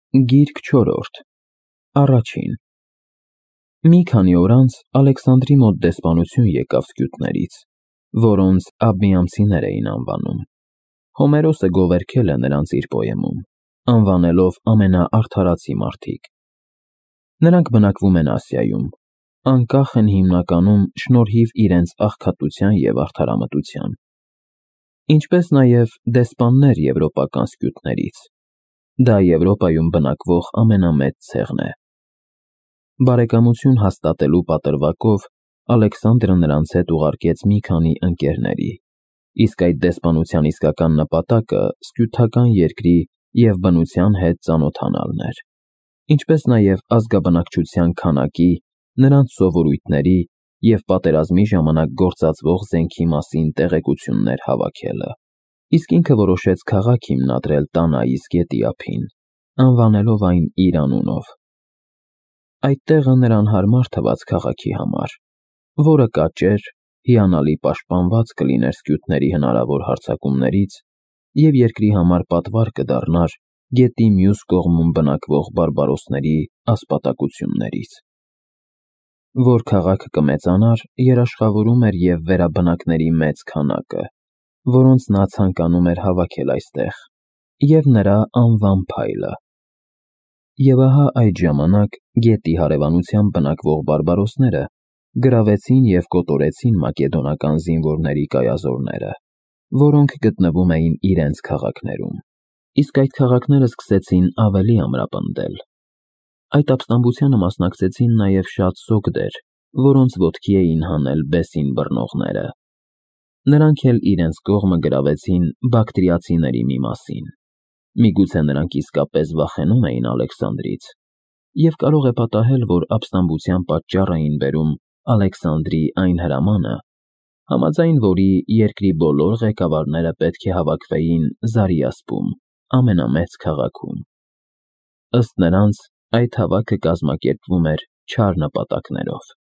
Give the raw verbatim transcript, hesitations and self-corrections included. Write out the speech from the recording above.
Գիրք չորրորդ Առաջին Մի քանի օր անց Ալեքսանդրի մոտ դեսպանություն եկավ սկյութներից, որոնց Աբբիամցիներ էին անվանում. Հոմերոսը գովերգել է նրանց իր պոեմում, անվանելով ամենաարդարացի մարդիկ։ Նրանք բնակվում են Ասիայում, անկախ են հիմնականում շնորհիվ իրենց աղքատության և արդարամտության, ինչպես նաև դեսպաններ եվրոպական սկյութներից։ Դա Եվրոպայում բնակվող ամենամեծ ցեղն է։ Բարեկամություն հաստատելու պատրվակով Ալեքսանդրը նրանց հետ ուղարկեց մի քանի ընկերների, իսկ այդ դեսպանության իսկական նպատակը սկյութական երկրի և բնության հետ ծանոթանալն էր, ինչպես նաև ազգաբնակչության քանակի, նրանց սովորույթների և պատերազմի ժամանակ գործածվող զենքի մասին տեղեկություններ հավաքելը, իսկ ինքը որոշեց քաղաք հիմնադրել Տանայիս գետի ափին, անվանելով այն իր անունով։ Այդ տեղը նրան հարմար թվաց քաղաքի համար, որը կաճեր, հիանալի պաշտպանված կլիներ սկյութների հնարավոր հարձակումներից և երկրի համար պատվար կդառնար գետի մյուս կողմում բնակվող բարբարոսների ասպատակություններից։ Որ քաղաքը կմեծանար, երաշխավորում էր և վերաբնակների մեծ քանակը, որոնց նա ցանկանում էր հավաքել այստեղ, և նրա անվան փայլը։ Եվ ահա այդ ժամանակ գետի հարևանությամբ բնակվող բարբարոսները գրավեցին և կոտորեցին մակեդոնական զինվորների կայազորները, որոնք գտնվում էին իրենց քաղաքներում, իսկ այդ քաղաքները սկսեցին ավելի ամրապնդել։ Այդ ապստամբությանը մասնակցեցին նաև շատ սոգդեր, որոնց ոտքի էին հանել բեսին բռնողները։ Նրանք էլ իրենց կողմը գրավեցին բակտրիացիների մի մասին։ Միգուցե նրանք իսկապես վախենում էին Ալեքսանդրից, և կարող է պատահել, որ ապստամբության պատճառ էին բերում Ալեքսանդրի այն հրամանը, համաձայն որի երկրի բոլոր ղեկավարները պետք է հավաքվեին Զարիասպում, ամենամեծ քաղաքում։ Ըստ նրանց, այդ հավաքը կազմակերպվում էր չար նպատակներով։